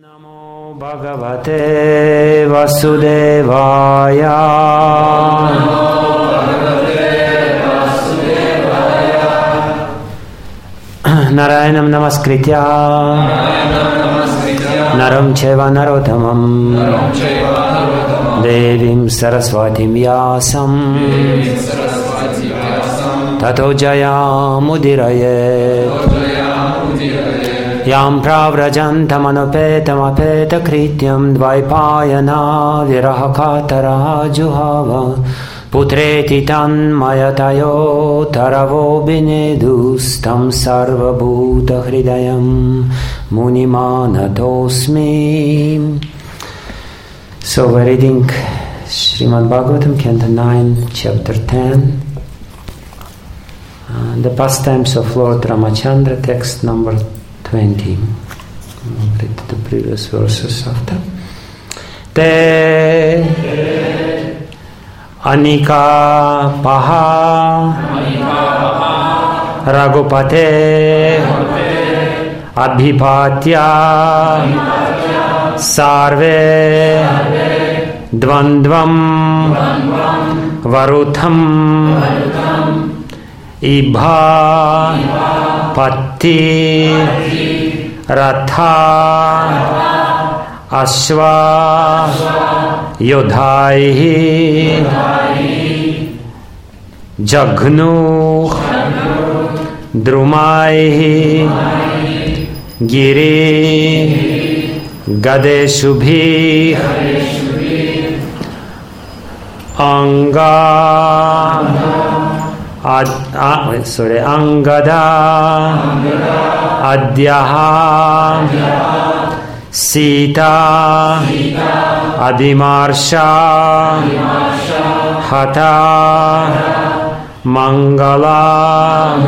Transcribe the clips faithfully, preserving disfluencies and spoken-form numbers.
Namo Bhagavate Vasudevaya. Narayanam Namaskritya Naram Cheva Narottamam Devim Saraswatim Vyasam Tato Jayamudiraye Yam pravrajantamanopeta krityam dvaipayana virahakatara juhava putreti tanmayatayo taravo binedustam sarvabhuta hridayam munimanatosmi. So we're reading Srimad Bhagavatam, Canto nine, Chapter ten. Uh, the pastimes of Lord Ramachandra, text number twenty. I'll read the previous verses after. Te Anika Paha Raghupate Abhipatya Sarve Dvandvam Varutham Ibha Patti Ratha Ashva Yodhaihi Jagnu Drumaihi Giri Gadeshubhi Anga Ad, uh, sorry, Angada, Adyaha, Sita, Adimarsha, Hata, Mangala,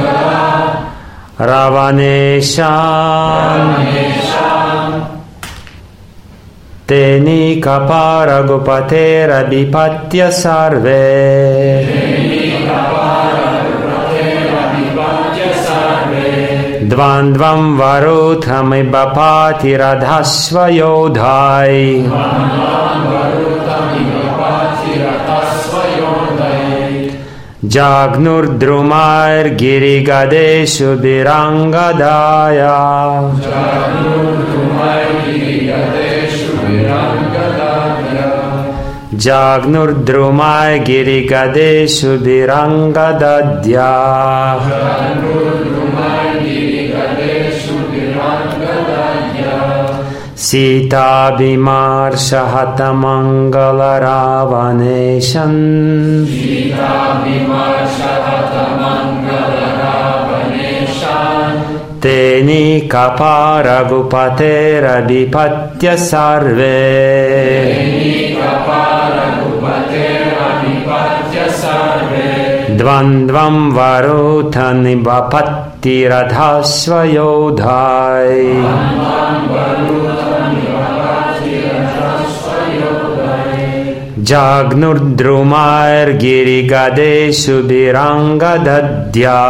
Ravanesha, Teni Kapara Gopate Rabipatya Sarve. Dvandvam Varutham Ibapati Radhasva Yodhai Jagnur Drumair Girigadeshu Birangadaya Jagnur Drumai Girigadeshu Birangadadya Sita Bimarsha Hata Mangala Ravaneshan Sita Bimarsha Hata Mangala Ravaneshan Teni Kapara Gupate Radipatya Sarve Teni Kapara Gupate Radipatya Sarve Dvandvam Varutham Ibapatti Radhasva Yodhai Jagnur Drumair Girigadeshu Birangadadya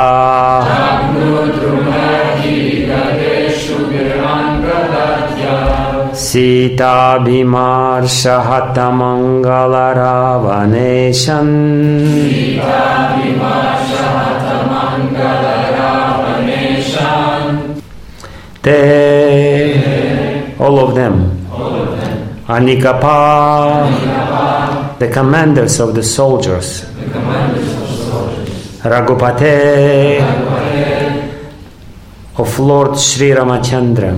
Sita Bimarsha Hata Mangala Ravaneshan Sita Bimarsha Hata Mangala Ravaneshan Te all of them Anikapa, the commanders of the soldiers, Raghupate, of Lord Sri Ramachandra,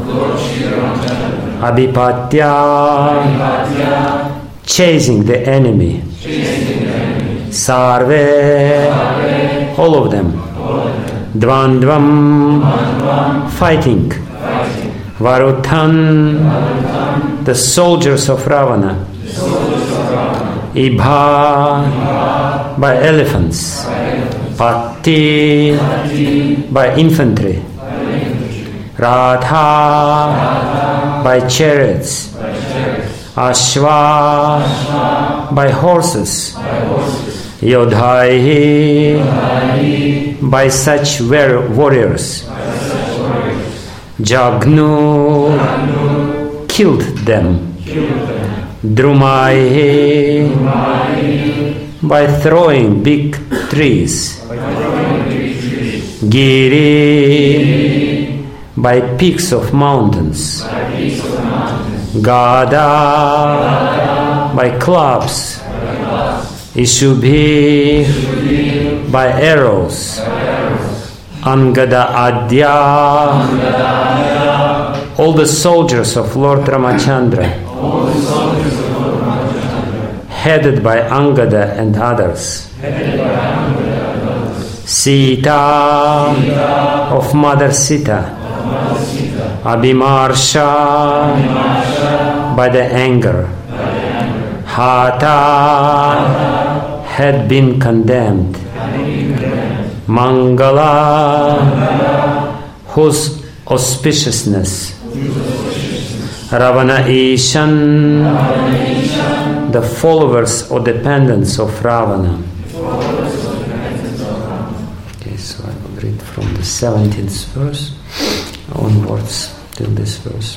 Abhipatya, chasing the enemy, Sarve, all of them, Dvandvam, fighting, Varuthan, the soldiers of Ravana, Ibha, by elephants, Patti, by infantry, Radha, by chariots, Ashva, by horses, Yodhaihi, by such warriors, Jagnu, killed them. Drumai, by throwing big trees. Giri, by peaks of mountains. Gada, by clubs. Ishubhi, by arrows. Angada Adya, all the soldiers of Lord Ramachandra, headed by Angada and others. Sita, of Mother Sita. Abhimarsha, by the anger. Hata, had been condemned. Mangala, whose auspiciousness. Ravana Ishan, the followers or dependents of Ravana. Okay, so I will read from the seventeenth verse onwards till this verse.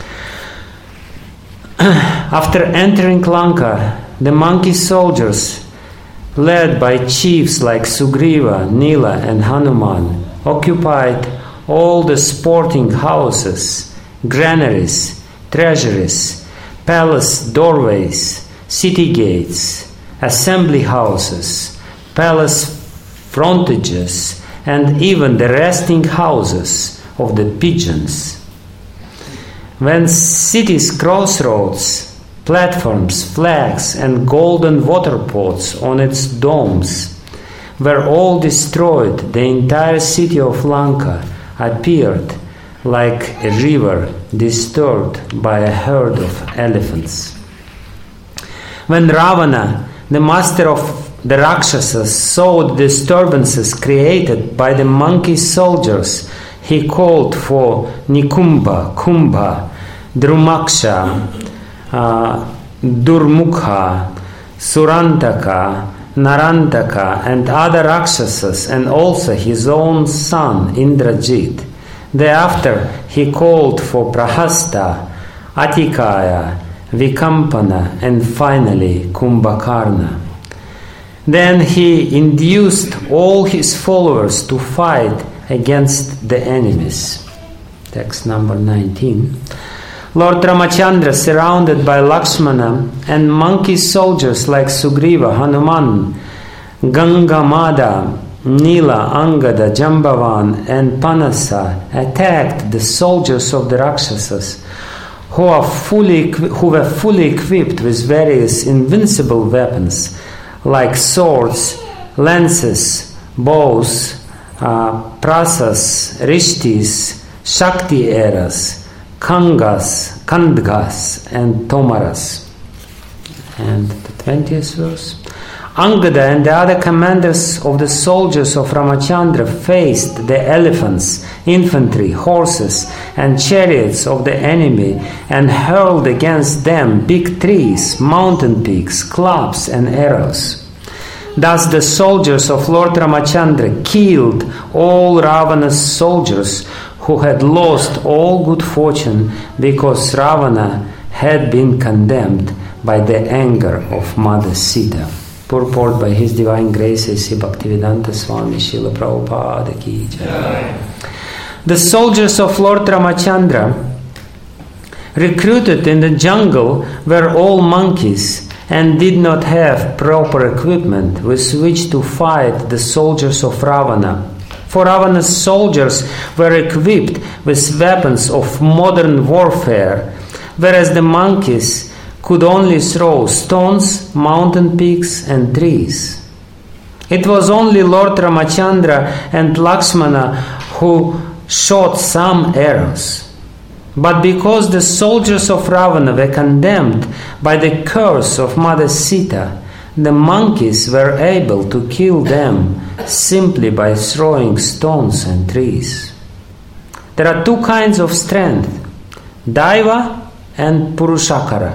After entering Lanka, the monkey soldiers, led by chiefs like Sugriva, Nila, and Hanuman, occupied all the sporting houses, granaries, treasuries, palace doorways, city gates, assembly houses, palace frontages, and even the resting houses of the pigeons. When cities' crossroads, platforms, flags, and golden water pots on its domes were all destroyed, the entire city of Lanka appeared like a river disturbed by a herd of elephants. When Ravana, the master of the Rakshasas, saw the disturbances created by the monkey soldiers, he called for Nikumba, Kumbha, Drumaksha, Uh, Durmukha, Surantaka, Narantaka, and other Rakshasas, and also his own son Indrajit. Thereafter he called for Prahasta, Atikaya, Vikampana, and finally Kumbhakarna. Then he induced all his followers to fight against the enemies. Text number nineteen. Lord Ramachandra, surrounded by Lakshmana and monkey soldiers like Sugriva, Hanuman, Gangamada, Nila, Angada, Jambavan, and Panasa, attacked the soldiers of the Rakshasas, who, are fully, who were fully equipped with various invincible weapons like swords, lances, bows, uh, prasas, rishtis, shakti eras, Kangas, Kandgas, and Tomaras. And the twentieth verse. Angada and the other commanders of the soldiers of Ramachandra faced the elephants, infantry, horses, and chariots of the enemy and hurled against them big trees, mountain peaks, clubs, and arrows. Thus the soldiers of Lord Ramachandra killed all Ravana's soldiers, who had lost all good fortune because Ravana had been condemned by the anger of Mother Sita. Purport by His Divine Grace A C Bhaktivedanta Swami Srila Prabhupada Ki Jai. The soldiers of Lord Ramachandra, recruited in the jungle, were all monkeys and did not have proper equipment with which to fight the soldiers of Ravana. For Ravana's soldiers were equipped with weapons of modern warfare, whereas the monkeys could only throw stones, mountain peaks, and trees. It was only Lord Ramachandra and Lakshmana who shot some arrows. But because the soldiers of Ravana were condemned by the curse of Mother Sita, the monkeys were able to kill them simply by throwing stones and trees. There are two kinds of strength, Daiva and Purushakara.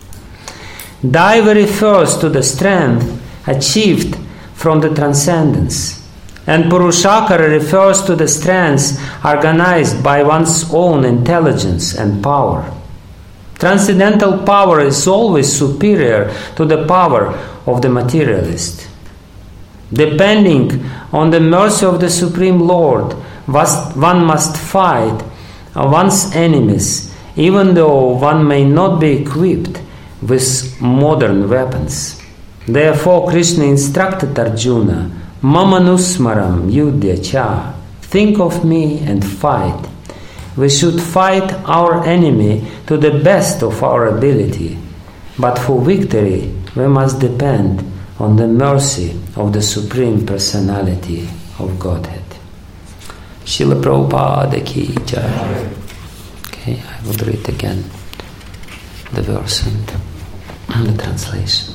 Daiva refers to the strength achieved from the transcendence, and Purushakara refers to the strength organized by one's own intelligence and power. Transcendental power is always superior to the power of the materialist. Depending on the mercy of the Supreme Lord, one must fight one's enemies, even though one may not be equipped with modern weapons. Therefore, Krishna instructed Arjuna, Mamanusmaram yudhya cha, think of me and fight. We should fight our enemy to the best of our ability, but for victory we must depend on the mercy of the Supreme Personality of Godhead. Srila Prabhupada ki jai. Okay, I will read again the verse and the translation.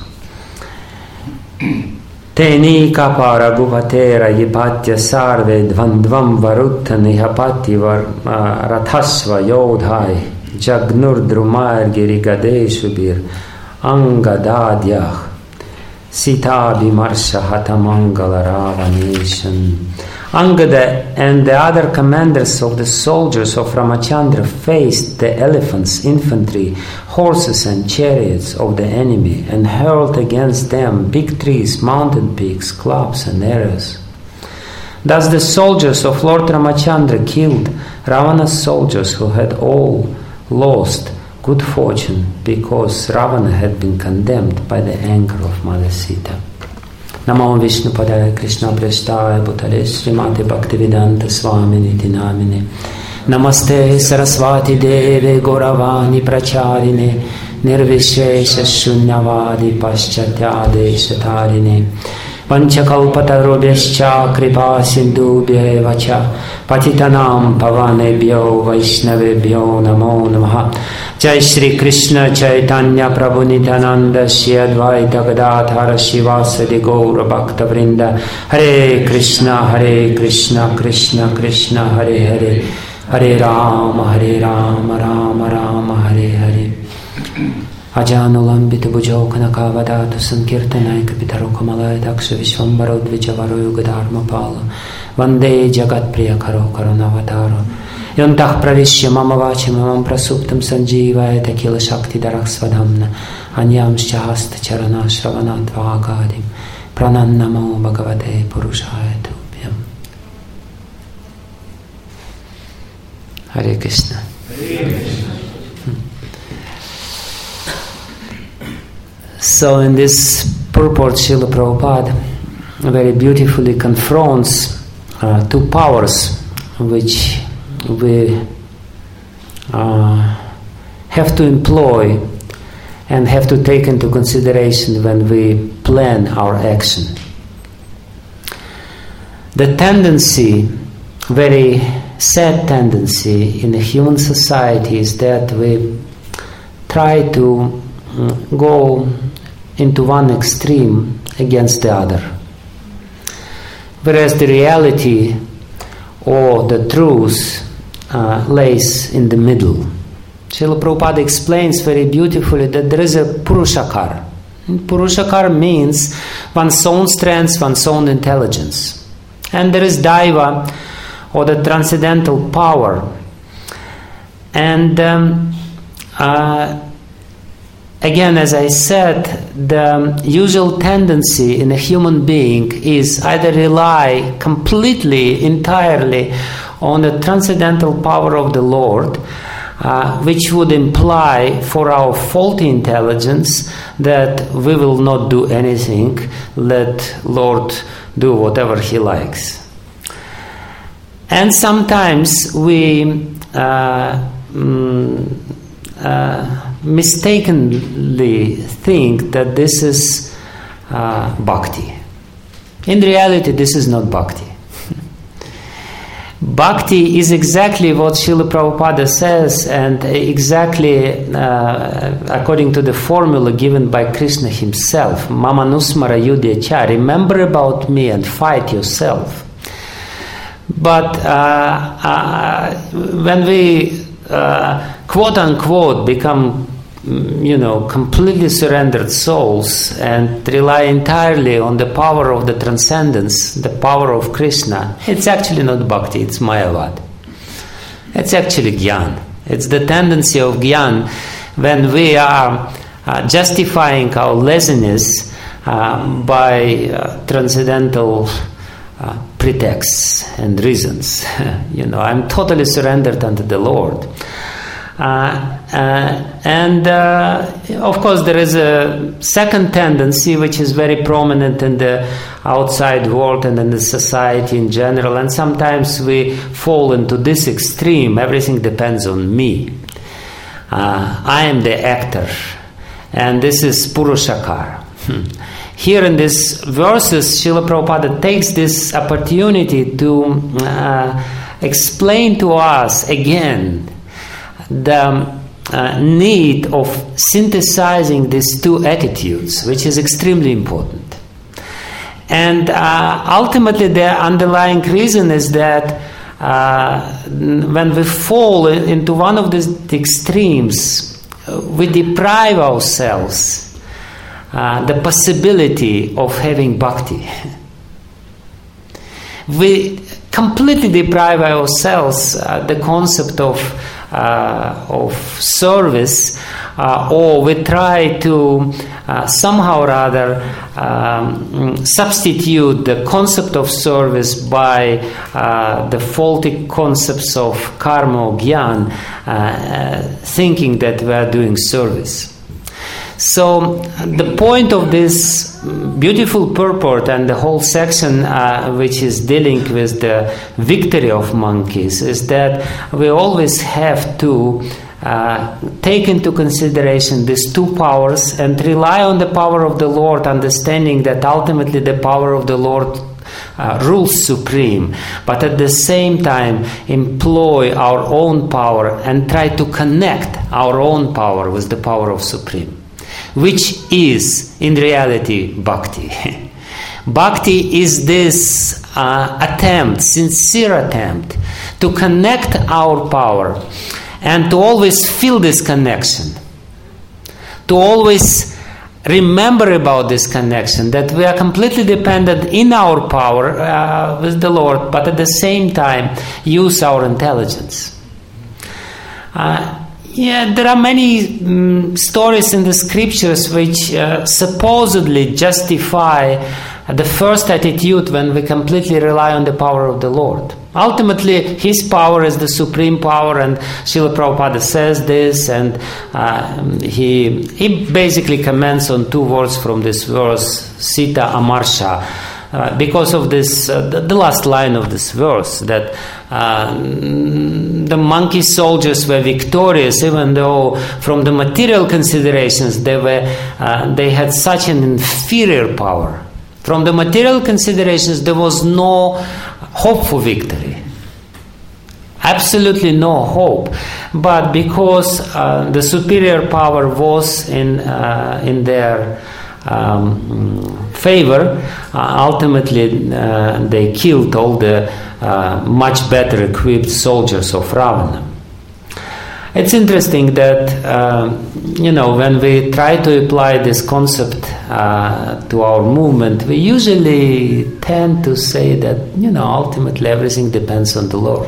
Teni kapara guvatera yipatya sarve dvandvam varutta nihapati var rathasva yodhai jagnur drumar girigadeshubir angadadyah sita bimarsha hatamangala ravanesham. Angada and the other commanders of the soldiers of Ramachandra faced the elephants, infantry, horses and chariots of the enemy and hurled against them big trees, mountain peaks, clubs and arrows. Thus the soldiers of Lord Ramachandra killed Ravana's soldiers who had all lost good fortune because Ravana had been condemned by the anger of Mother Sita. Namo Vishnu Padaya Krishna Prasthaya Bhutale Srimati Bhaktivedanta Swami Niti Namine Namaste Saraswati Deve Gauravani Pracharine Nirvishesha Shunyavadi Paschatyade Shatarine Panchakalpatarobhyascha Kripa Sindhubhya Vacha Patitanam Pavanebhyo Vaishnavebhyo Namo Namaha. Jai Shri Krishna Chaitanya Prabhu Nityananda Shri Advaita Gadadhara Shivasadi Gaura Bhakta Vrinda. Hare Krishna Hare Krishna Krishna Krishna Hare Hare Hare Rama Hare Rama Rama Rama Hare Hare. Ajanulambita Bhujau Kanakavadatu Sankirtanai Kapitaro Kamalaya Daksha Vishwambaro Dvijavaro Yugadharma Pala Vande Jagat Priya Karo Karunavataro Yontah Pravishya Mama Vachim Mamam Prasuptam Sanjeevaya Tekila Shakti Darak Svadhamna Anyam Shahasta Charana Shravanat Vagadim Pranannamo Bhagavate Purushaya Tubhyam. Hare Krishna. Hare Krishna. So in this purport, Srila Prabhupada very beautifully confronts uh, two powers which we uh, have to employ and have to take into consideration when we plan our action. The tendency, very sad tendency in a human society is that we try to uh, go into one extreme against the other, whereas the reality or the truth uh, lays in the middle. Srila Prabhupada explains very beautifully that there is a Purushakar. Purushakar means one's own strength, one's own intelligence. And there is Daiva, or the transcendental power. And um, uh, Again, as I said, the usual tendency in a human being is either rely completely, entirely on the transcendental power of the Lord, uh, which would imply for our faulty intelligence that we will not do anything, let Lord do whatever He likes. And sometimes we uh, mm, uh, mistakenly think that this is uh, bhakti. In reality, this is not bhakti. Bhakti is exactly what Srila Prabhupada says, and exactly uh, according to the formula given by Krishna himself. Mamanusmara yudhya cha, remember about me and fight yourself. But uh, uh, when we uh, quote unquote become, you know, completely surrendered souls and rely entirely on the power of the transcendence, the power of Krishna, it's actually not bhakti, it's mayavad. It's actually gyan. It's the tendency of gyan when we are uh, justifying our laziness uh, by uh, transcendental uh, pretexts and reasons. You know, I'm totally surrendered unto the Lord. Uh, uh, and uh, of course there is a second tendency which is very prominent in the outside world and in the society in general, and sometimes we fall into this extreme: everything depends on me. uh, I am the actor, and this is Purushakar. hmm. Here in these verses, Srila Prabhupada takes this opportunity to uh, explain to us again the uh, need of synthesizing these two attitudes, which is extremely important. And uh, ultimately the underlying reason is that uh, when we fall into one of these extremes, we deprive ourselves uh, the possibility of having bhakti. We completely deprive ourselves uh, the concept of Uh, of service, uh, or we try to uh, somehow or other um, substitute the concept of service by uh, the faulty concepts of karma or gyan, uh, thinking that we are doing service. So the point of this beautiful purport and the whole section uh, which is dealing with the victory of monkeys is that we always have to uh, take into consideration these two powers and rely on the power of the Lord, understanding that ultimately the power of the Lord Uh, rules supreme, but at the same time employ our own power and try to connect our own power with the power of Supreme, which is in reality bhakti. Bhakti is this uh, attempt, sincere attempt to connect our power and to always feel this connection, to always remember about this connection, that we are completely dependent in our power uh, with the Lord, but at the same time use our intelligence. Uh, yeah, there are many um, stories in the scriptures which uh, supposedly justify the first attitude when we completely rely on the power of the Lord. Ultimately, His power is the supreme power, and Srila Prabhupada says this, and uh, he he basically comments on two words from this verse, Sita Amarsha, uh, because of this, uh, the, the last line of this verse, that uh, the monkey soldiers were victorious, even though from the material considerations they were uh, they had such an inferior power. From the material considerations, there was no hope for victory. Absolutely no hope. But because uh, the superior power was in uh, in their um, favor, uh, ultimately uh, they killed all the uh, much better equipped soldiers of Ravana. It's interesting that, uh, you know, when we try to apply this concept uh, to our movement, we usually tend to say that, you know, ultimately everything depends on the Lord.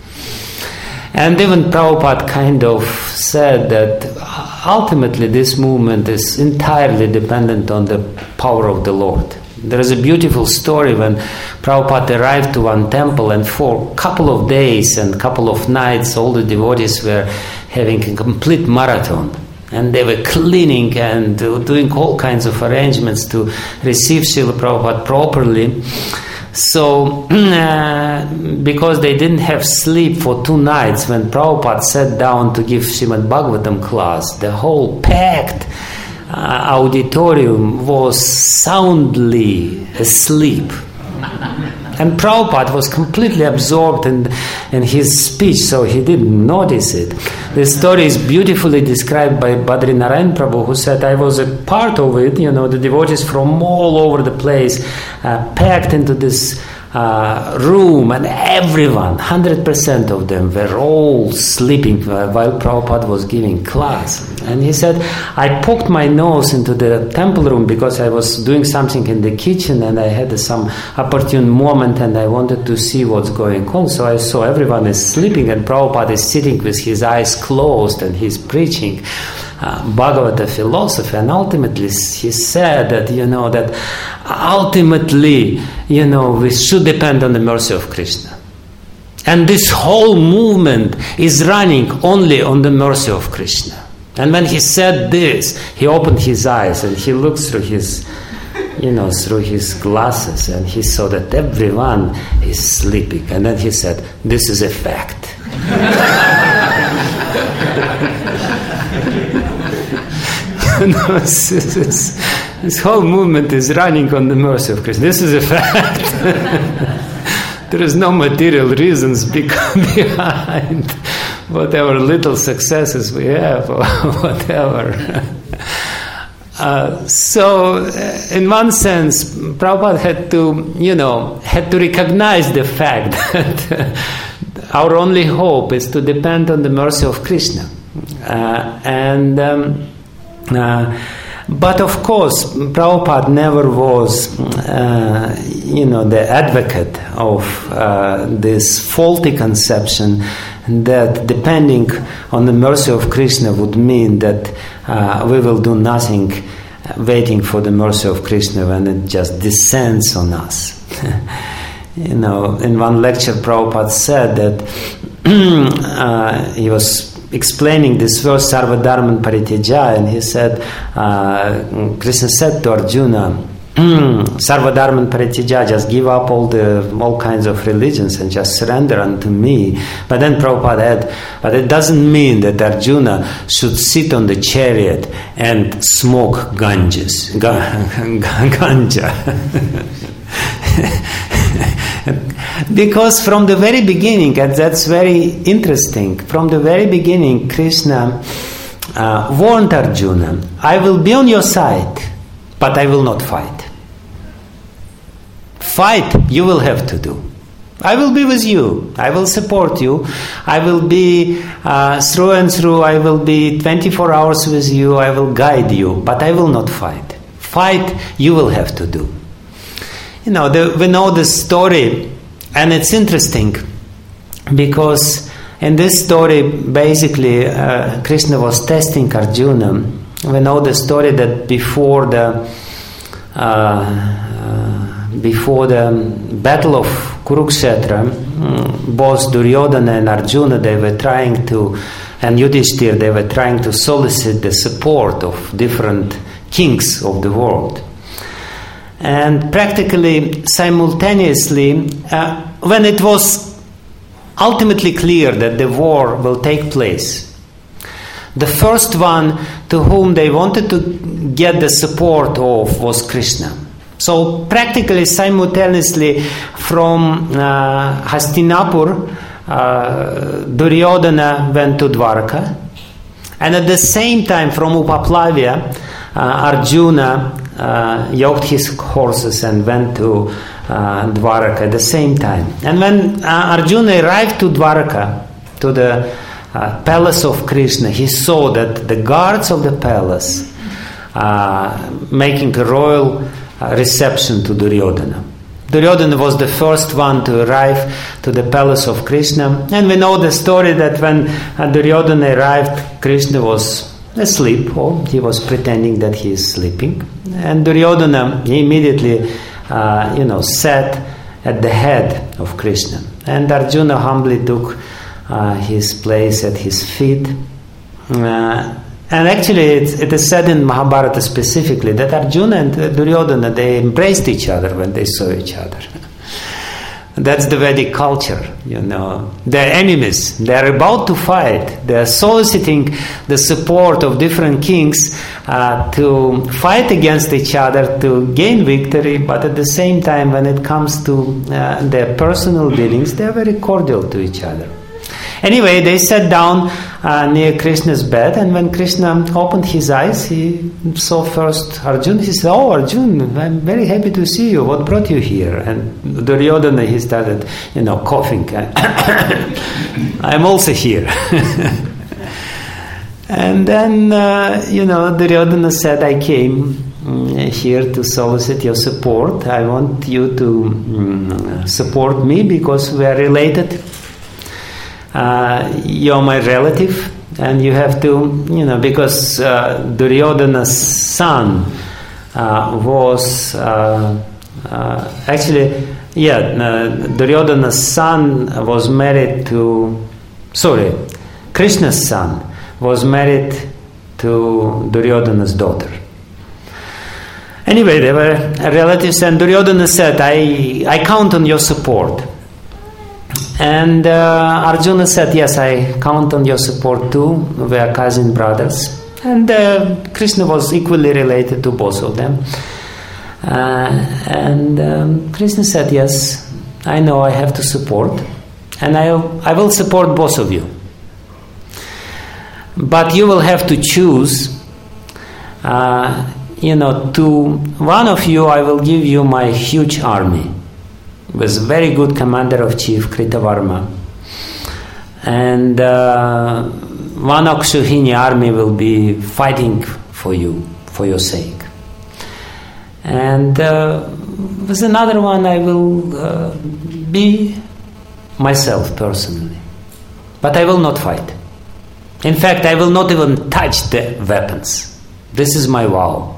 And even Prabhupada kind of said that ultimately this movement is entirely dependent on the power of the Lord. There is a beautiful story when Prabhupada arrived to one temple, and for a couple of days and couple of nights all the devotees were having a complete marathon, and they were cleaning and doing all kinds of arrangements to receive Srila Prabhupada properly. So uh, because they didn't have sleep for two nights, when Prabhupada sat down to give Srimad Bhagavatam class, the whole packed Uh, auditorium was soundly asleep. And Prabhupada was completely absorbed in, in his speech, so he didn't notice it. This story is beautifully described by Badri Narayan Prabhu, who said, I was a part of it, you know, the devotees from all over the place, uh, packed into this uh, room, and everyone, one hundred percent of them were all sleeping while Prabhupada was giving class. And he said, I poked my nose into the temple room because I was doing something in the kitchen, and I had some opportune moment and I wanted to see what's going on. So I saw everyone is sleeping and Prabhupada is sitting with his eyes closed and he's preaching. uh, Bhagavata philosophy, and ultimately he said that, you know, that ultimately, you know, we should depend on the mercy of Krishna. And this whole movement is running only on the mercy of Krishna. And when he said this, he opened his eyes and he looked through his, you know, through his glasses, and he saw that everyone is sleeping. And then he said, "This is a fact." You know, this, is, this whole movement is running on the mercy of Krishna. This is a fact. There is no material reasons behind whatever little successes we have or whatever. Uh, so, in one sense, Prabhupada had to, you know, had to recognize the fact that our only hope is to depend on the mercy of Krishna. Uh, and um, uh, But of course, Prabhupada never was, uh, you know, the advocate of uh, this faulty conception that depending on the mercy of Krishna would mean that uh, we will do nothing waiting for the mercy of Krishna when it just descends on us. You know, in one lecture, Prabhupada said that uh, he was explaining this verse Sarvadharman Parityaja, and he said, uh, Krishna said to Arjuna, Sarvadharman Parityaja, just give up all the all kinds of religions and just surrender unto me. But then Prabhupada had, but it doesn't mean that Arjuna should sit on the chariot and smoke ganjas, ganja. Because from the very beginning, and that's very interesting, from the very beginning, Krishna uh, warned Arjuna, I will be on your side, but I will not fight. Fight you will have to do. I will be with you. I will support you. I will be uh, through and through. I will be twenty-four hours with you. I will guide you, but I will not fight. Fight you will have to do. You know, the, we know this story, and it's interesting because in this story, basically, uh, Krishna was testing Arjuna. We know the story that before the uh, uh, before the battle of Kurukshetra, um, both Duryodhana and Arjuna, they were trying to, and Yudhishthira, they were trying to solicit the support of different kings of the world. And practically simultaneously, uh, when it was ultimately clear that the war will take place, the first one to whom they wanted to get the support of was Krishna. So practically simultaneously from uh, Hastinapur, uh, Duryodhana went to Dwarka, and at the same time from Upaplavya, uh, Arjuna Uh, yoked his horses and went to uh, Dwaraka at the same time. And when uh, Arjuna arrived to Dwaraka, to the uh, palace of Krishna, he saw that the guards of the palace uh, making a royal uh, reception to Duryodhana. Duryodhana was the first one to arrive to the palace of Krishna, and we know the story that when uh, Duryodhana arrived, Krishna was asleep, or he was pretending that he is sleeping. And Duryodhana he immediately, uh, you know, sat at the head of Krishna. And Arjuna humbly took uh, his place at his feet. Uh, and actually, it, it is said in Mahabharata specifically that Arjuna and Duryodhana, they embraced each other when they saw each other. That's the Vedic culture, you know. They're enemies. They're about to fight. They're soliciting the support of different kings uh, to fight against each other to gain victory, but at the same time, when it comes to uh, their personal dealings, they're very cordial to each other. Anyway, they sat down uh, near Krishna's bed, and when Krishna opened his eyes, he saw first Arjuna. He said, "Oh, Arjuna, I'm very happy to see you. What brought you here?" And Duryodhana, he started, you know, coughing. "I'm also here." And then, uh, you know, Duryodhana said, "I came um, here to solicit your support. I want you to um, support me because we are related. Uh, you're my relative, and you have to, you know, because uh, Duryodhana's son uh, was uh, uh, actually, yeah, uh, Duryodhana's son was married to, sorry, Krishna's son was married to Duryodhana's daughter. Anyway, they were relatives, and Duryodhana said, I, I count on your support. And uh, Arjuna said, yes, I count on your support too. We are cousin brothers. And uh, Krishna was equally related to both of them. Uh, and um, Krishna said, yes, I know I have to support. And I, I will support both of you. But you will have to choose, uh, you know, to one of you I will give you my huge army. Was very good commander of chief Kritavarma, and uh, one Akshauhini army will be fighting for you, for your sake. And uh, with another one I will uh, be myself personally, but I will not fight. In fact, I will not even touch the weapons. This is my vow.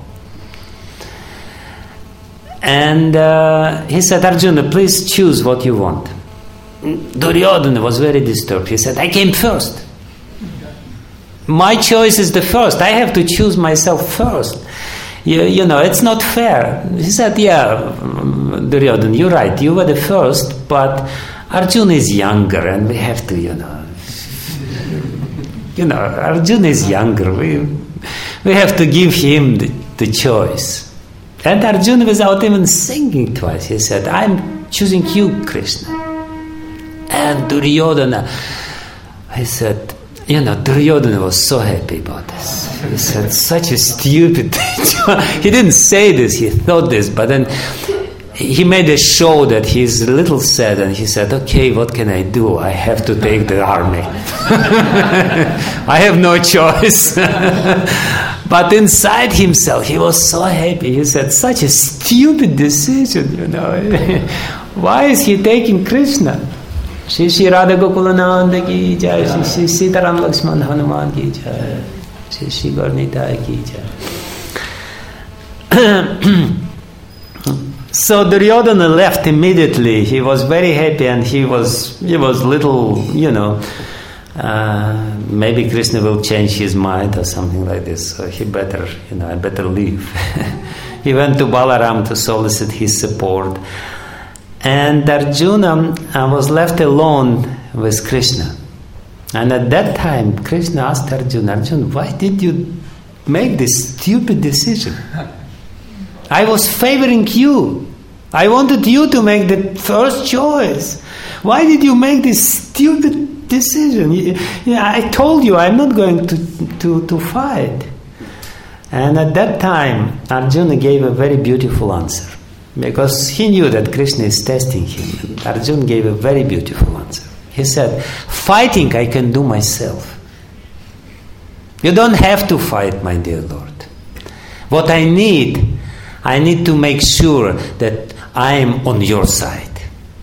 And uh, he said, Arjuna, please choose what you want. Duryodhana was very disturbed. He said, I came first. My choice is the first. I have to choose myself first. You, you know, it's not fair. He said, yeah, Duryodhana, you're right. You were the first, but Arjuna is younger and we have to, you know, you know, Arjuna is younger. We, we have to give him the, the choice. And Arjuna, without even thinking twice, he said, I'm choosing you, Krishna. And Duryodhana, he said, you know, Duryodhana was so happy about this. He said, such a stupid thing. He didn't say this, he thought this, but then he made a show that he's a little sad, and he said, okay, what can I do? I have to take the army. I have no choice. But inside himself, he was so happy. He said, such a stupid decision, you know. Why is he taking Krishna? Shri Shri Radha Gokulananda ki jai, Shri Shri Sitaram Lakshman Hanuman ki jai, Shri Shri Gaurnitai ki jai. So Duryodhana left immediately. He was very happy, and he was he was little, you know, uh, maybe Krishna will change his mind or something like this. So he better, you know, I better leave. He went to Balaram to solicit his support. And Arjuna uh, was left alone with Krishna. And at that time, Krishna asked Arjuna, Arjuna, why did you make this stupid decision? I was favoring you. I wanted you to make the first choice. Why did you make this stupid decision? Yeah, I told you I'm not going to, to, to fight. And at that time, Arjuna gave a very beautiful answer. Because he knew that Krishna is testing him. And Arjuna gave a very beautiful answer. He said, fighting I can do myself. You don't have to fight, my dear Lord. What I need, I need to make sure that I am on your side.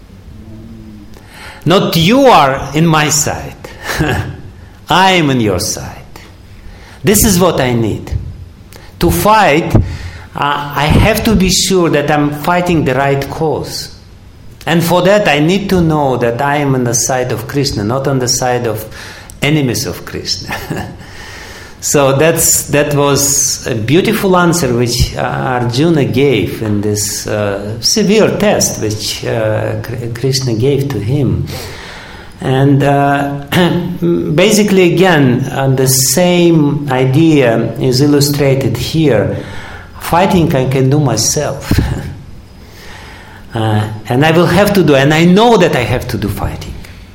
Not you are in my side. I am on your side. This is what I need. To fight, uh, I have to be sure that I'm fighting the right cause. And for that I need to know that I am on the side of Krishna, not on the side of enemies of Krishna. So that's that was a beautiful answer which uh, Arjuna gave in this uh, severe test which uh, Krishna gave to him. And uh, basically again uh, the same idea is illustrated here. Fighting I can do myself. uh, and I will have to do, and I know that I have to do fighting.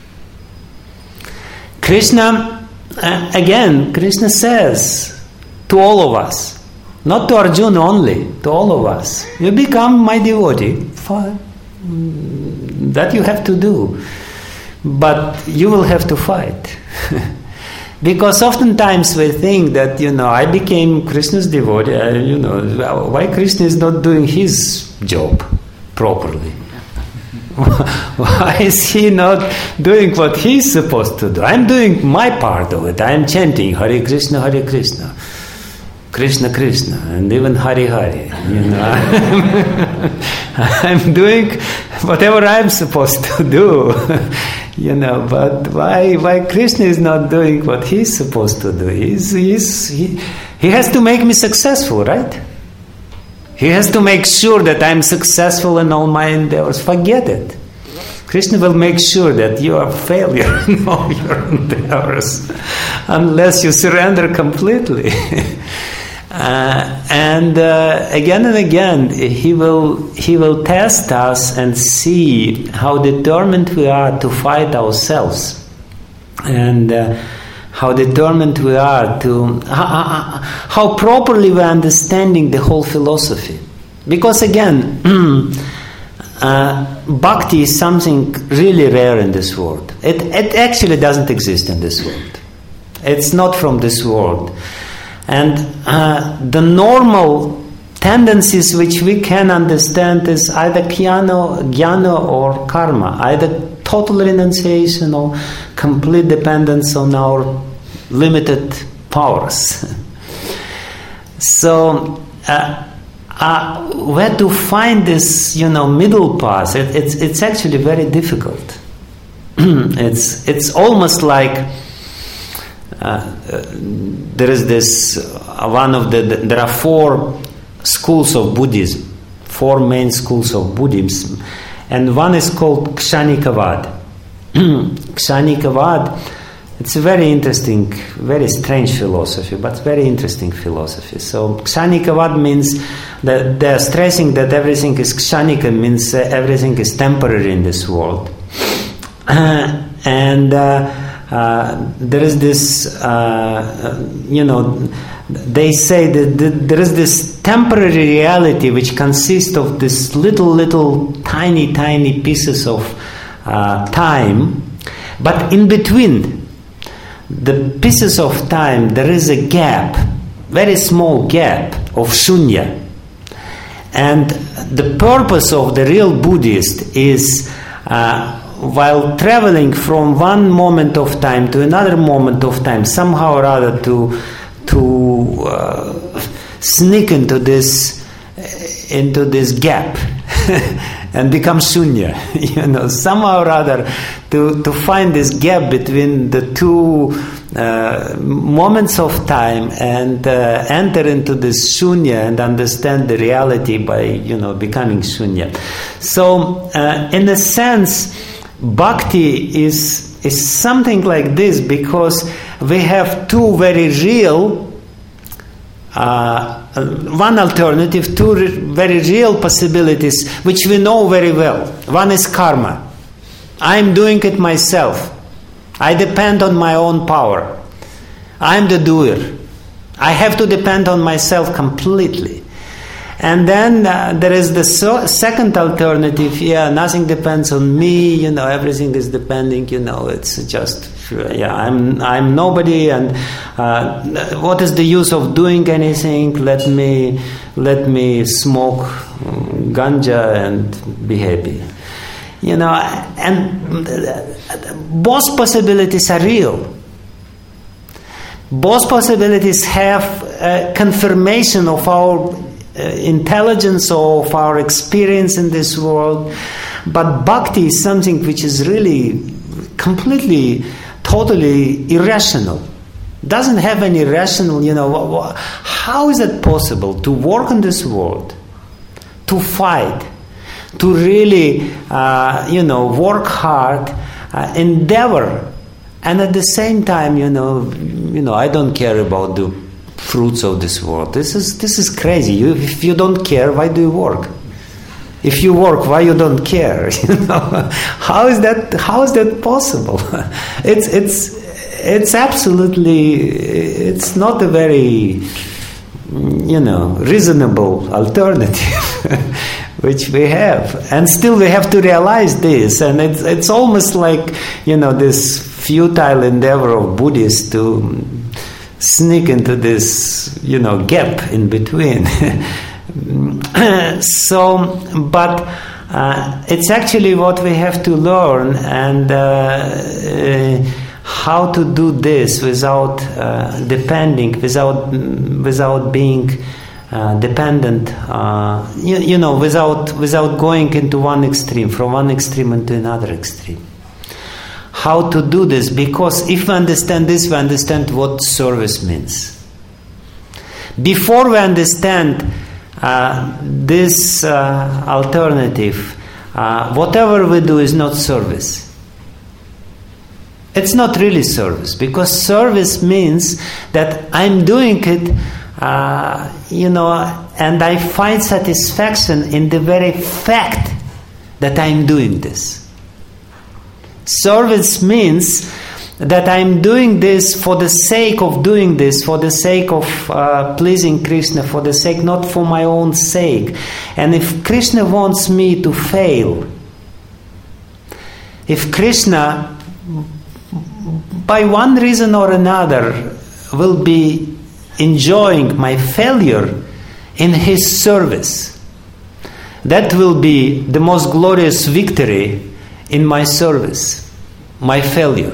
Krishna Uh, again, Krishna says to all of us, not to Arjuna only, to all of us, you become my devotee, fine. That you have to do, but you will have to fight. Because oftentimes we think that, you know, I became Krishna's devotee, uh, you know, why Krishna is not doing his job properly. Why is he not doing what he's supposed to do? I'm doing my part of it. I'm chanting Hare Krishna, Hare Krishna, Krishna Krishna, and even Hari Hari. You know, I'm doing whatever I'm supposed to do. You know, but why? Why Krishna is not doing what he's supposed to do? He's, he's, he, he has to make me successful, right? He has to make sure that I'm successful in all my endeavors. Forget it. Krishna will make sure that you are a failure in all your endeavors unless you surrender completely. uh, and uh, again and again, he will he will test us and see how determined we are to fight ourselves, and uh, how determined we are to, how, how properly we are understanding the whole philosophy. Because again, uh, bhakti is something really rare in this world. It, it actually doesn't exist in this world. It's not from this world. And uh, the normal tendencies which we can understand is either jnana, jnana or karma, either total renunciation or complete dependence on our limited powers. So, uh, uh, where to find this, you know, middle path? It, it's it's actually very difficult. it's it's almost like uh, uh, there is this uh, one of the, the there are four schools of Buddhism, four main schools of Buddhism. And one is called Kshanikavad. Kshanikavad, it's a very interesting, very strange philosophy, but very interesting philosophy. So Kshanikavad means that they are stressing that everything is Kshanika, means uh, everything is temporary in this world. Uh, and uh, uh, there is this, uh, you know, they say that there is this temporary reality which consists of this little, little, tiny, tiny pieces of uh, time, but in between the pieces of time there is a gap, very small gap of shunya. And the purpose of the real Buddhist is, uh, while traveling from one moment of time to another moment of time, somehow or other to to uh, sneak into this into this gap and become shunya, you know, somehow or other to, to find this gap between the two uh, moments of time and uh, enter into this shunya and understand the reality by, you know, becoming shunya. So, uh, in a sense, bhakti is is something like this, because we have two very real, uh, one alternative, two re- very real possibilities which we know very well. One is karma. I'm doing it myself. I depend on my own power. I'm the doer. I have to depend on myself completely. And then uh, there is the so- second alternative. Yeah, nothing depends on me. You know, everything is depending. You know, it's just yeah. I'm I'm nobody, and uh, what is the use of doing anything? Let me let me smoke ganja and be happy. You know, and both possibilities are real. Both possibilities have a confirmation of our Uh, intelligence of our experience in this world, but bhakti is something which is really completely, totally irrational. Doesn't have any rational, you know, how is it possible to work in this world, to fight, to really, uh, you know, work hard, uh, endeavor, and at the same time, you know, you know, I don't care about the fruits of this world. This is this is crazy. You, if you don't care, why do you work? If you work, why you don't care? You know, how is that? How is that possible? It's it's it's absolutely. It's not a very, you know, reasonable alternative which we have, and still we have to realize this. And it's it's almost like, you know, this futile endeavor of Buddhists to sneak into this, you know, gap in between. So, but Uh, it's actually what we have to learn, and uh, uh, how to do this without uh, depending, without without being uh, dependent. Uh, you, you know, without without going into one extreme, from one extreme into another extreme. How to do this? Because if we understand this, we understand what service means. Before we understand uh, this uh, alternative, uh, whatever we do is not service. It's not really service, because service means that I'm doing it, uh, you know, and I find satisfaction in the very fact that I'm doing this. Service means that I'm doing this for the sake of doing this, for the sake of uh, pleasing Krishna, for the sake, not for my own sake. And if Krishna wants me to fail, if Krishna, by one reason or another, will be enjoying my failure in His service, that will be the most glorious victory in my service, my failure.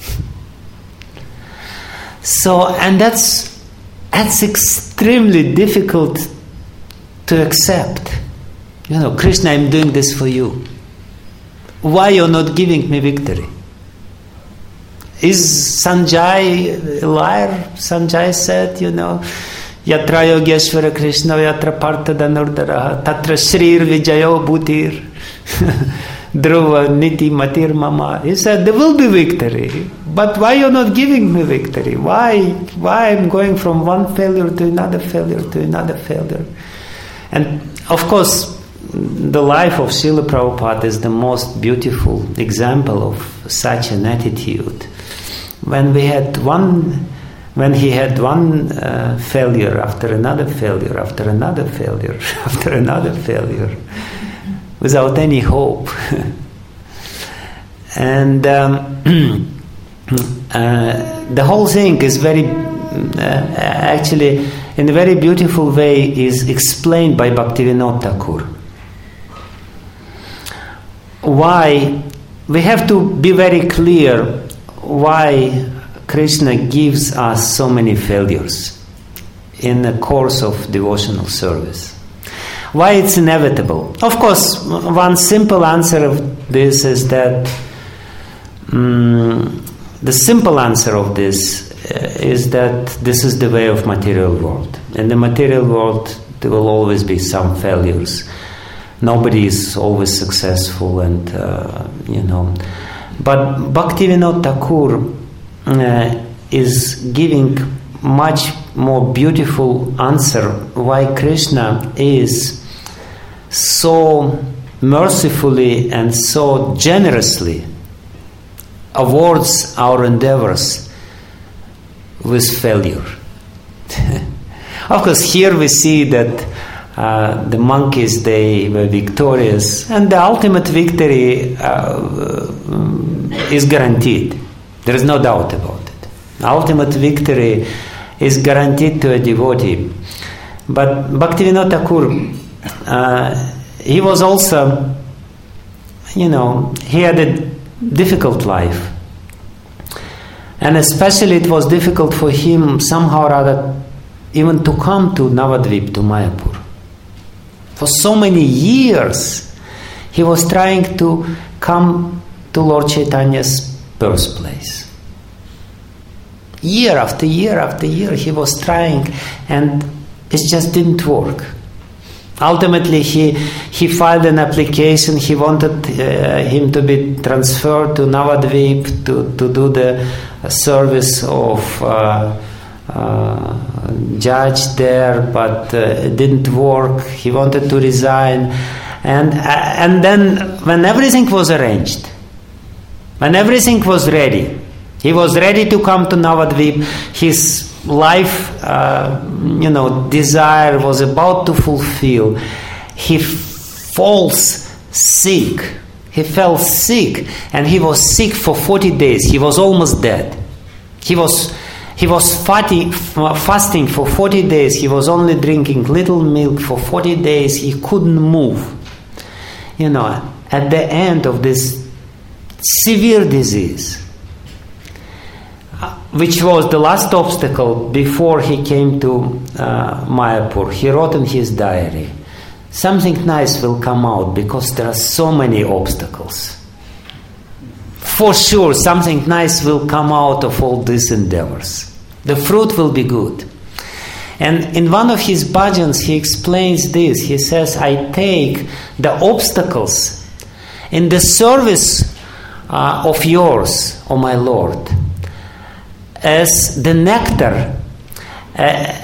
So, and that's that's extremely difficult to accept. You know, Krishna, I'm doing this for you. Why you're not giving me victory? Is Sanjay a liar? Sanjay said, you know, Yatra Yogeshwara Krishna, Yatra Partha Dhanurdara, Tatra Shrir Vijayo Bhutir. Dhruva Niti Matir Mama. He said, there will be victory. But why you're not giving me victory? Why? Why I'm going from one failure to another failure to another failure? And of course, the life of Srila Prabhupada is the most beautiful example of such an attitude. When we had one, when he had one uh, failure after another failure, after another failure, after another failure, without any hope. And um, uh, the whole thing is very, uh, actually, in a very beautiful way, is explained by Bhaktivinoda Thakur. Why? We have to be very clear why Krishna gives us so many failures in the course of devotional service. Why it's inevitable? Of course, one simple answer of this is that um, the simple answer of this uh, is that this is the way of material world. In the material world, there will always be some failures. Nobody is always successful, and uh, you know. But Bhaktivinoda Thakur uh, is giving much more beautiful answer why Krishna is so mercifully and so generously awards our endeavors with failure. Of course, here we see that uh, the monkeys, they were victorious, and the ultimate victory uh, is guaranteed. There is no doubt about it. The ultimate victory is guaranteed to a devotee. But Bhaktivinoda Thakur, uh, he was also, you know, he had a difficult life. And especially it was difficult for him somehow or other even to come to Navadvip, to Mayapur. For so many years he was trying to come to Lord Chaitanya's birthplace. Year after year after year he was trying, and it just didn't work. Ultimately he he filed an application. He wanted uh, him to be transferred to Navadvip to, to do the service of uh, uh, judge there, but uh, it didn't work. He wanted to resign, and uh, and then when everything was arranged, when everything was ready, he was ready to come to Navadvip. His life, uh, you know, desire was about to fulfill. He falls sick. He fell sick, and he was sick for forty days. He was almost dead. He was he was fatty, fasting for forty days. He was only drinking little milk for forty days. He couldn't move. you know, at the end of this severe disease, which was the last obstacle before he came to uh, Mayapur, he wrote in his diary, something nice will come out because there are so many obstacles. For sure, something nice will come out of all these endeavors. The fruit will be good. And in one of his bhajans, he explains this. He says, I take the obstacles in the service uh, of yours, O my Lord, as the nectar, uh,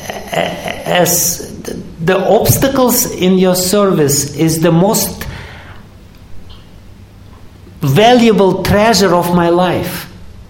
as the obstacles in your service is the most valuable treasure of my life.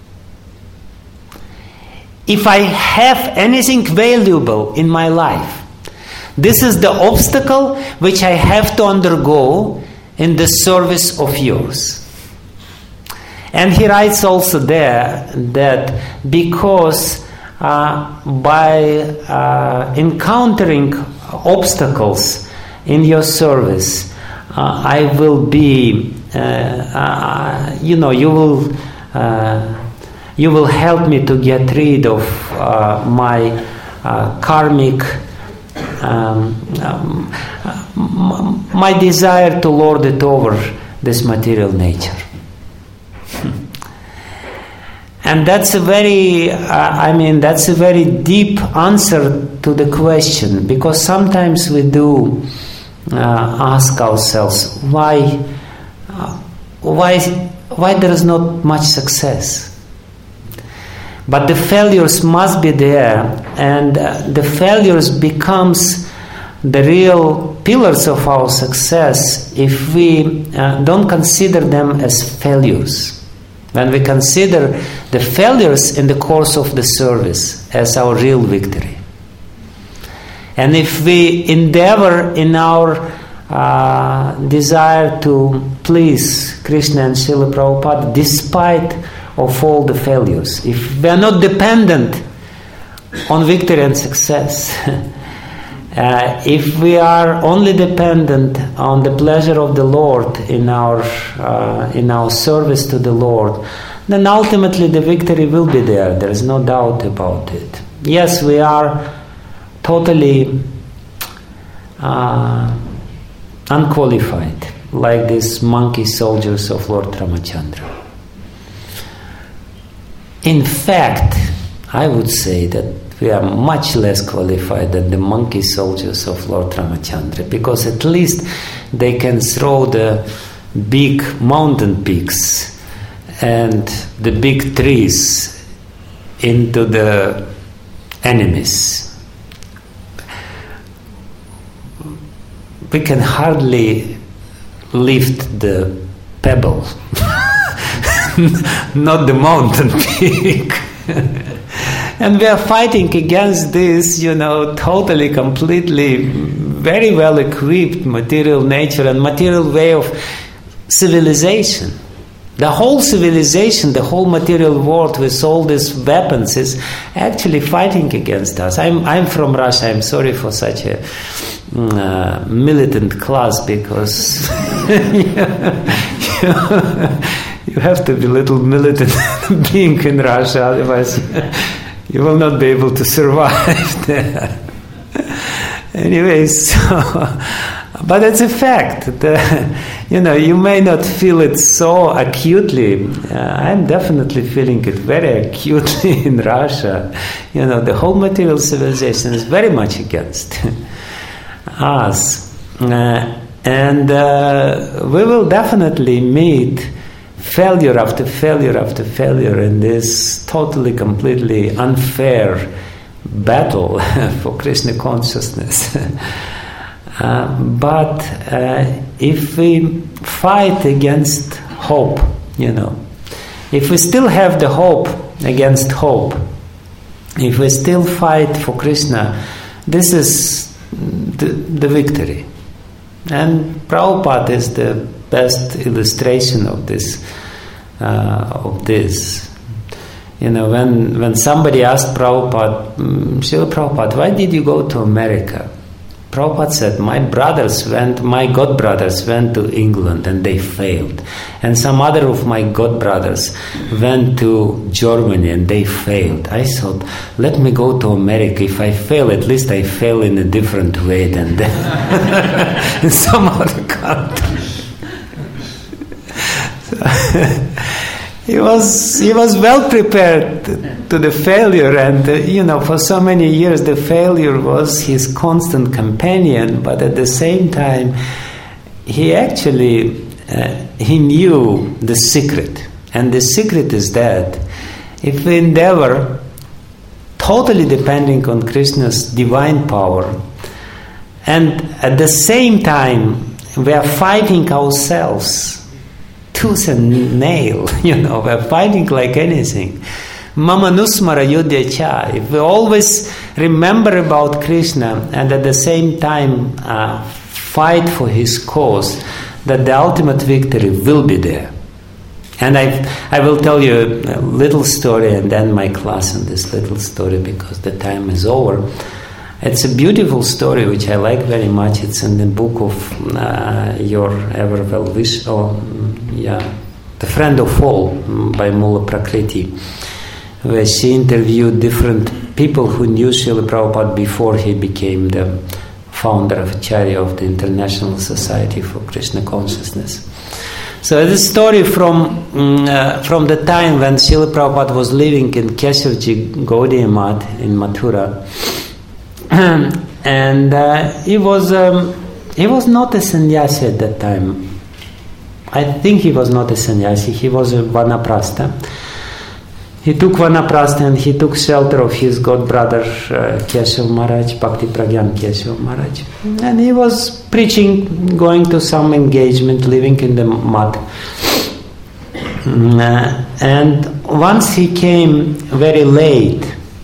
If I have anything valuable in my life, this is the obstacle which I have to undergo in the service of yours. And he writes also there that because uh, by uh, encountering obstacles in your service, uh, I will be, uh, uh, you know, you will, uh, you will help me to get rid of uh, my uh, karmic, um, um, my desire to lord it over this material nature. And that's a very, uh, I mean, that's a very deep answer to the question, because sometimes we do uh, ask ourselves why, uh, why, why there is not much success. But the failures must be there, and uh, the failures becomes the real pillars of our success if we uh, don't consider them as failures. When we consider the failures in the course of the service as our real victory. And if we endeavor in our uh, desire to please Krishna and Srila Prabhupada despite of all the failures, if we are not dependent on victory and success, uh, if we are only dependent on the pleasure of the Lord in our uh, in our service to the Lord, then ultimately the victory will be there. There is no doubt about it. Yes, we are totally uh, unqualified, like these monkey soldiers of Lord Ramachandra. In fact, I would say that we are much less qualified than the monkey soldiers of Lord Ramachandra, because at least they can throw the big mountain peaks and the big trees into the enemies. We can hardly lift the pebble, not the mountain peak. And we are fighting against this, you know, totally, completely, very well equipped material nature and material way of civilization. The whole civilization, the whole material world with all these weapons is actually fighting against us. I'm I'm from Russia. I'm sorry for such a uh, militant class, because you have to be a little militant being in Russia, otherwise you will not be able to survive there. Anyway, so, but it's a fact. The, you know, you may not feel it so acutely. Uh, I'm definitely feeling it very acutely in Russia. You know, the whole material civilization is very much against us. Uh, and uh, we will definitely meet failure after failure after failure in this totally, completely unfair battle for Krishna consciousness. uh, but uh, if we fight against hope, you know, if we still have the hope against hope, if we still fight for Krishna, this is the, the victory. And Prabhupada is the best illustration of this. Uh, of this. You know, when when somebody asked Prabhupada, Srila Prabhupada, why did you go to America? Prabhupada said, my brothers went, my god brothers went to England and they failed. And some other of my god brothers went to Germany and they failed. I thought, let me go to America. If I fail, at least I fail in a different way than in some other country. He was he was well prepared to the failure, and uh, you know, for so many years the failure was his constant companion. But at the same time, he actually uh, he knew the secret, and the secret is that if we endeavor, totally depending on Krishna's divine power, and at the same time we are fighting ourselves tooth and nail, you know, we're fighting like anything. Mama nusmara yudhya cha. If we always remember about Krishna and at the same time uh, fight for his cause, that the ultimate victory will be there. And I I will tell you a little story and then my class on this little story because the time is over. It's a beautiful story which I like very much. It's in the book of uh, Your Ever Well Wish, or yeah, The Friend of All by Mula Prakriti, where she interviewed different people who knew Srila Prabhupada before he became the founder of Acharya of the International Society for Krishna Consciousness. So this story from uh, from the time when Srila Prabhupada was living in Keshavji Gaudiya Math in Mathura. And uh, he was um, he was not a sannyasi at that time. I think he was not a sannyasi. He was a vanaprastha. He took vanaprastha and he took shelter of his god brother uh, Keshav Maharaj, Bhakti Pragyan Keshav Maharaj, and he was preaching, going to some engagement, living in the mud. Uh, and once he came very late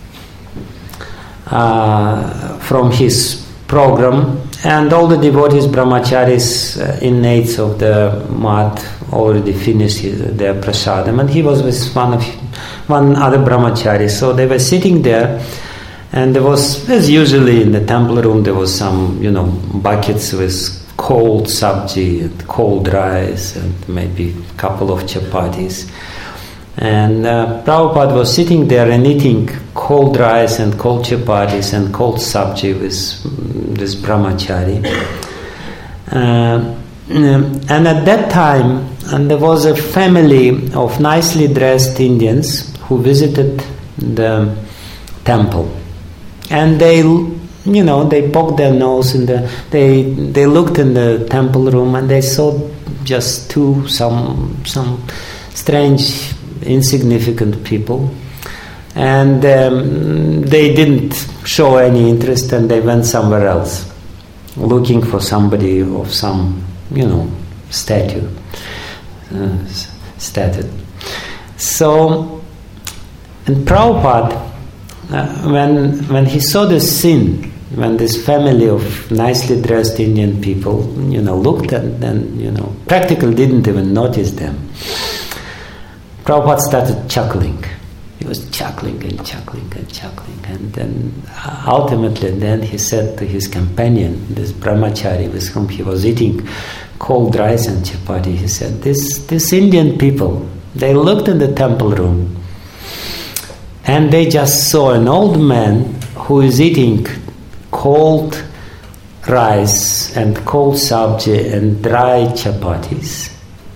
Uh, from his program, and all the devotees, brahmacharis, uh, inmates of the mat already finished his, their prasadam, and he was with one of one other brahmachari. So they were sitting there, and there was, as usually in the temple room, there was some, you know, buckets with cold sabji and cold rice and maybe a couple of chapatis. And uh, Prabhupada was sitting there and eating cold rice and cold chapatis and cold sabji with this brahmachari. Uh, and at that time, and there was a family of nicely dressed Indians who visited the temple. And they, you know, they poked their nose in the, they they looked in the temple room and they saw just two, some some strange, insignificant people, and um, they didn't show any interest, and they went somewhere else, looking for somebody of some, you know, statue, uh, stature. So, and Prabhupada, uh, when when he saw the scene, when this family of nicely dressed Indian people, you know, looked and then, you know, practically didn't even notice them. Prabhupada started chuckling. He was chuckling and chuckling and chuckling. And then ultimately then he said to his companion, this brahmachari with whom he was eating cold rice and chapati, he said, this, this Indian people, they looked in the temple room and they just saw an old man who is eating cold rice and cold sabji and dry chapatis.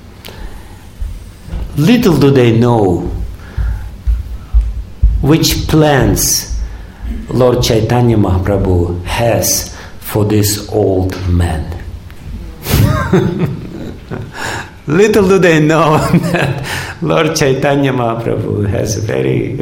Little do they know which plans Lord Chaitanya Mahaprabhu has for this old man. Little do they know that Lord Chaitanya Mahaprabhu has very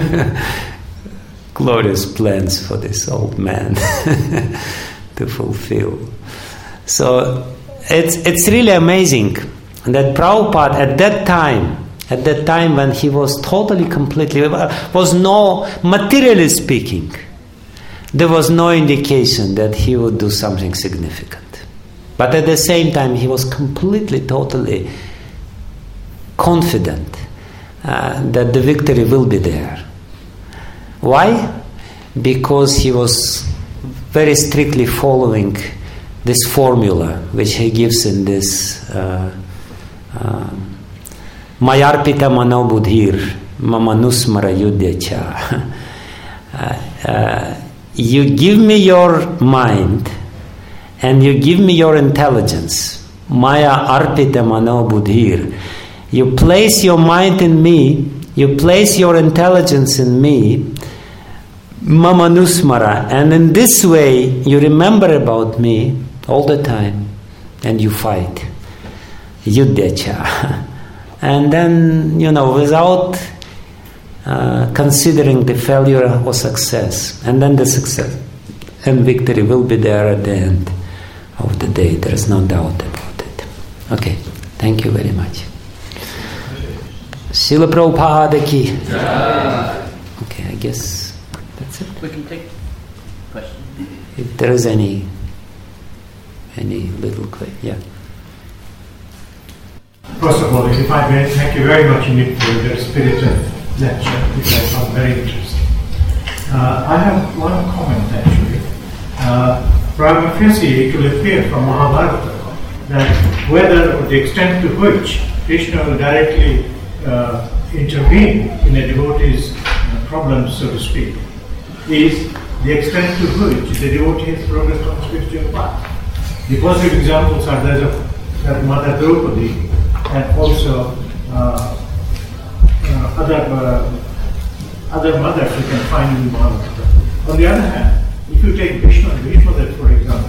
glorious plans for this old man to fulfill. So it's it's really amazing that Prabhupada at that time, at that time when he was totally, completely, was no, materially speaking, there was no indication that he would do something significant. But at the same time, he was completely, totally confident uh, that the victory will be there. Why? Because he was very strictly following this formula which he gives in this uh, uh, Mayarpita mano buddhir mamanusmara yudhyacha. uh, uh, you give me your mind and you give me your intelligence. Maya arpita mano buddhir. You place your mind in me, you place your intelligence in me, mamanusmara, and in this way you remember about me all the time and you fight. Yudhyacha. And then, you know, without uh, considering the failure or success. And then the success and victory will be there at the end of the day. There is no doubt about it. Okay, thank you very much. Srila Prabhupada ki. Yeah. Okay, I guess that's it. We can take questions. If there is any, any little question, yeah. First of all, if I may, thank you very much indeed for your spirited lecture, which I found very interesting. Uh, I have one comment actually. Uh, prima facie, it will appear from Mahabharata that whether or the extent to which Krishna will directly uh, intervene in a devotee's uh, problems, so to speak, is the extent to which the devotee has progressed on spiritual path. The positive examples are those of that Mother Draupadi and also uh, uh, other uh, other mothers you can find in Mahabharata. On the other hand, if you take Bhishma and Bhishmadev, for example,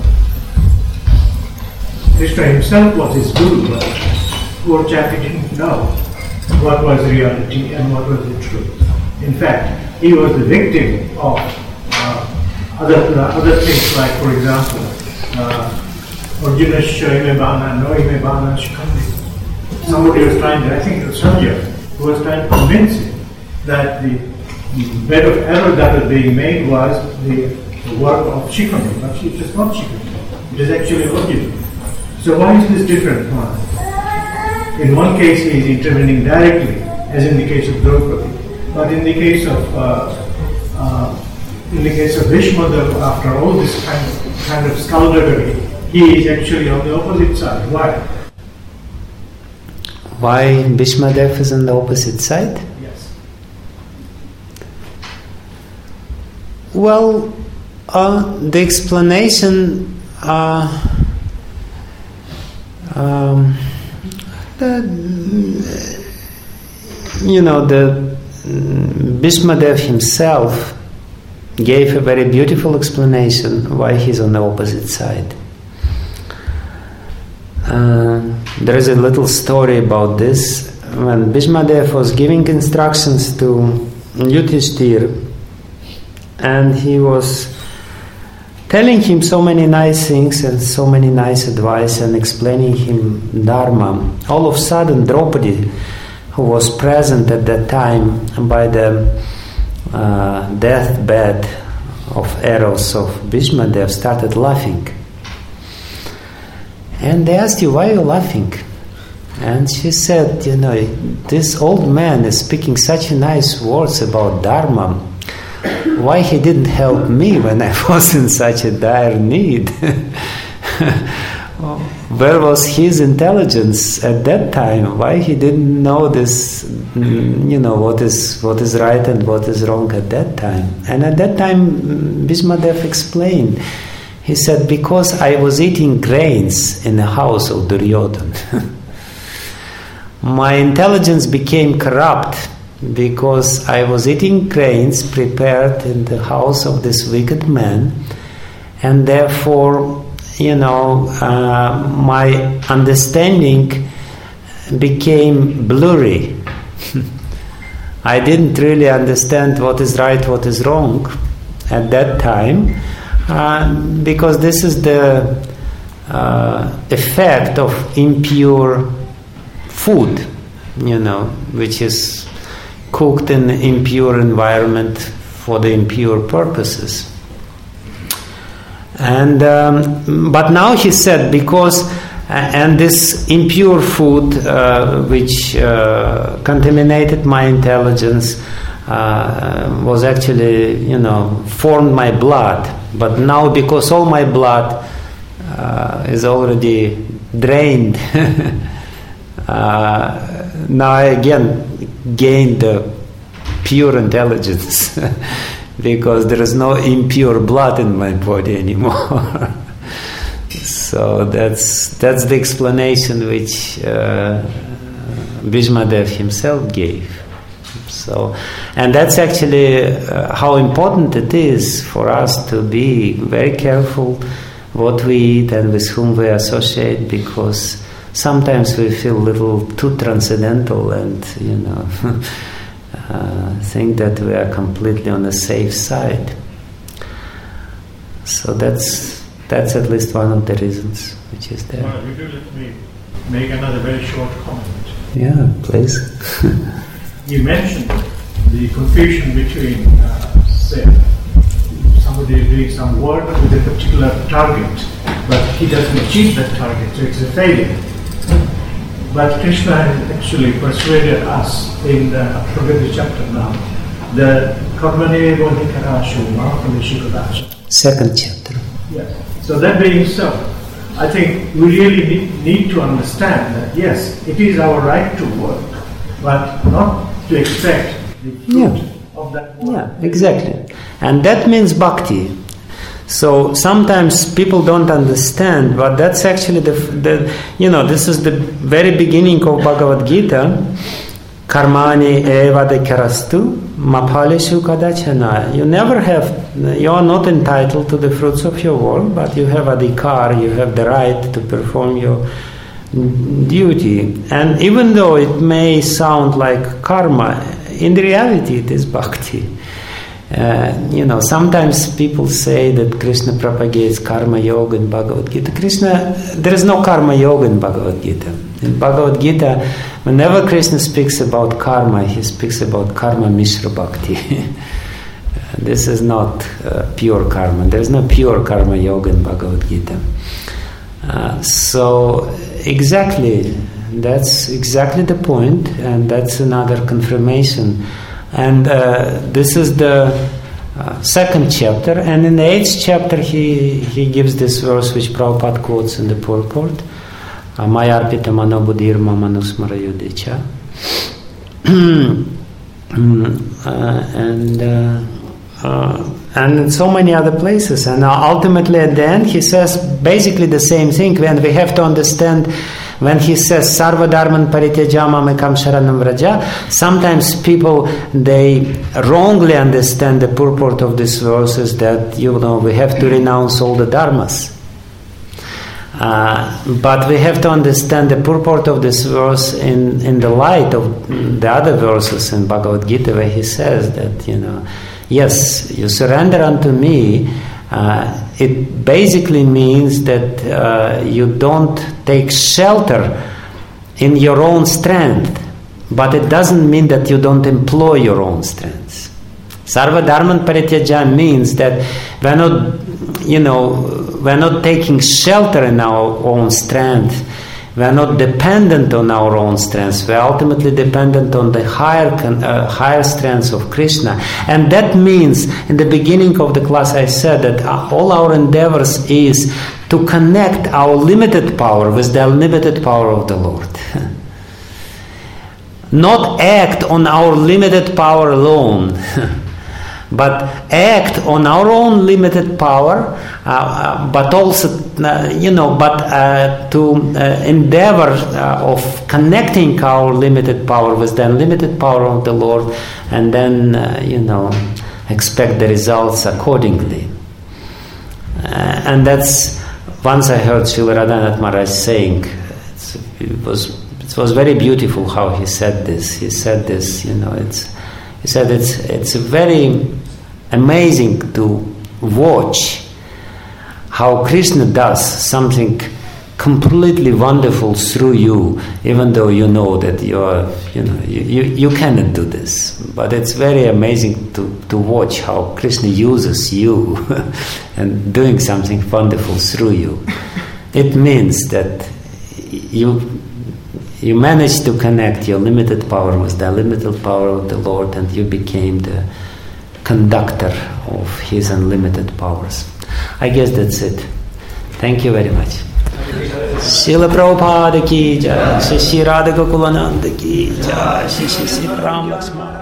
Krishna himself was his guru, but poor chap, he didn't know what was reality and what was the truth. In fact, he was the victim of uh, other uh, other things, like, for example, uh, Arjuna Shoime Bana, Noime Bana Shikandi. Somebody was trying to, I think it was Sanjay, who was trying to convince him that the bed of error that was being made was the, the work of Shikandi, but it is not Shikandi. It is actually Arjuna. So why is this different? In one case he is intervening directly, as in the case of Draupadi, but in the case of uh, uh, in the case of Bhishma, after all this kind of, kind of skullduggery, he is actually on the opposite side. Why? Why Bhishmadev is on the opposite side? Yes. Well, uh, the explanation, uh, um, the, you know, the Bhishmadev himself gave a very beautiful explanation why he's on the opposite side. Uh, there is a little story about this. When Bhishmadev was giving instructions to Yudhishthir, and he was telling him so many nice things and so many nice advice and explaining him Dharma, all of a sudden Draupadi, who was present at that time by the uh, deathbed of Eros of Bhishmadev, started laughing. And they asked you, why are you laughing? And she said, you know, this old man is speaking such nice words about Dharma. Why he didn't help me when I was in such a dire need? Where was his intelligence at that time? Why he didn't know this, you know, what is what is right and what is wrong at that time? And at that time, Bhishmadev explained. He said, because I was eating grains in the house of Duryodhana. My intelligence became corrupt because I was eating grains prepared in the house of this wicked man, and therefore, you know, uh, my understanding became blurry. I didn't really understand what is right, what is wrong at that time. Uh, because this is the uh, effect of impure food, you know, which is cooked in an impure environment for the impure purposes. And um, but now he said, because uh, and this impure food uh, which uh, contaminated my intelligence uh, was actually, you know, formed my blood. But now, because all my blood uh, is already drained, uh, now I again gain the pure intelligence because there is no impure blood in my body anymore. So that's that's the explanation which uh, Bhishmadev himself gave. So, and that's actually uh, how important it is for us to be very careful what we eat and with whom we associate, because sometimes we feel a little too transcendental and, you know, uh, think that we are completely on the safe side. So that's that's at least one of the reasons which is there. Well, if you let me make another very short comment. Yeah, please. You mentioned the confusion between, uh, say, somebody is doing some work with a particular target, but he doesn't achieve that target, so it's a failure. But Krishna has actually persuaded us in the Pragati chapter now, the Karmane Bodhikarashu Mahakalishikadasha. Second chapter. Yes. So that being so, I think we really need, need to understand that yes, it is our right to work, but not to expect the fruit Yeah. of that work. Yeah, exactly. And that means bhakti. So sometimes people don't understand, but that's actually the, the you know, this is the very beginning of Bhagavad Gita. Karmani eva dekarastu maphaleshu kadachana. You never have, you are not entitled to the fruits of your work, but you have adhikar, you have the right to perform your duty. And even though it may sound like karma, in reality it is bhakti. Uh, you know, sometimes people say that Krishna propagates karma yoga in Bhagavad Gita. Krishna, there is no karma yoga in Bhagavad Gita. In Bhagavad Gita, whenever Krishna speaks about karma, he speaks about karma mishra bhakti. This is not uh, pure karma. There is no pure karma yoga in Bhagavad Gita. Uh, so exactly, that's exactly the point, and that's another confirmation. And uh, this is the uh, second chapter, and in the eighth chapter he he gives this verse which Prabhupada quotes in the purport, Mayarpita mano buddhir mamanusmara yudicha. And uh, uh, and in so many other places. And ultimately at the end he says basically the same thing, when we have to understand. When he says Sarva Dharman Parityajama Mekam Sharanam Vraja, sometimes people, they wrongly understand the purport of these verses that, you know, we have to renounce all the dharmas. Uh, but we have to understand the purport of this verse in, in the light of the other verses in Bhagavad Gita, where he says that, you know, yes, you surrender unto me. Uh, it basically means that uh, you don't take shelter in your own strength, but it doesn't mean that you don't employ your own strength. Sarva Dharman Parityaja means that we're not, you know, we're not taking shelter in our own strength. We're not dependent on our own strengths. We're ultimately dependent on the higher uh, higher strengths of Krishna. And that means, in the beginning of the class I said that all our endeavors is to connect our limited power with the unlimited power of the Lord. Not act on our limited power alone, but act on our own limited power, uh, uh, but also, uh, you know, but uh, to uh, endeavor uh, of connecting our limited power with the unlimited power of the Lord, and then, uh, you know, expect the results accordingly. Uh, and that's, once I heard Srila Radhanath Maharaj saying, it's, it was it was very beautiful how he said this. He said this, you know, it's He said it's it's very amazing to watch how Krishna does something completely wonderful through you, even though you know that you are, you know, you, you, you cannot do this. But it's very amazing to, to watch how Krishna uses you and doing something wonderful through you. It means that you you managed to connect your limited power with the limited power of the Lord, and you became the conductor of His unlimited powers. I guess that's it. Thank you very much. Srila Prabhupada ki jai, Shri Radha Gokulananda ki jai, Shri Shri Ram Lakshmana.